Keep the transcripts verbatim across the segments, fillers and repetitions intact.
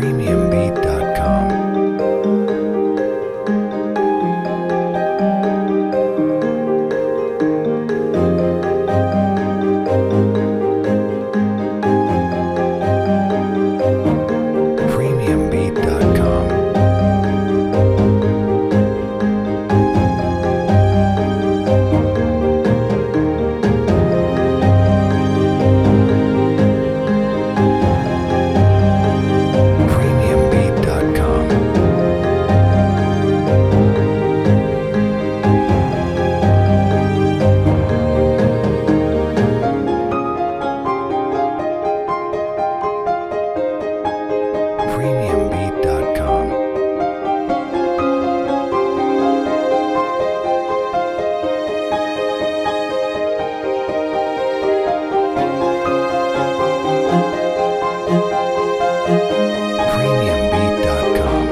premium beat dot com. premium beat dot com. premium beat dot com. premium beat dot com. premium beat dot com.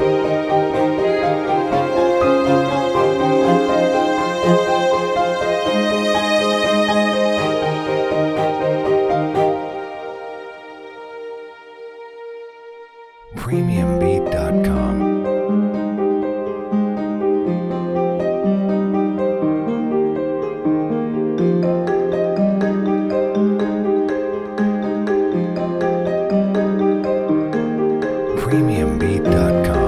premium beat dot com. premium beat dot com.